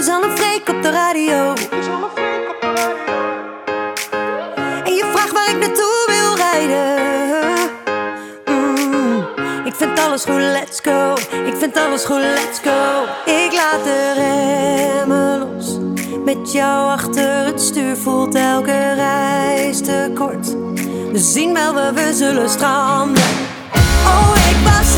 is al een freak op de radio. En je vraagt waar ik naartoe wil rijden. Ik vind alles goed, let's go. Ik vind alles goed, let's go. Ik laat de remmen los. Met jou achter het stuur voelt elke reis te kort. We zien wel waar we zullen stranden. Oh, ik was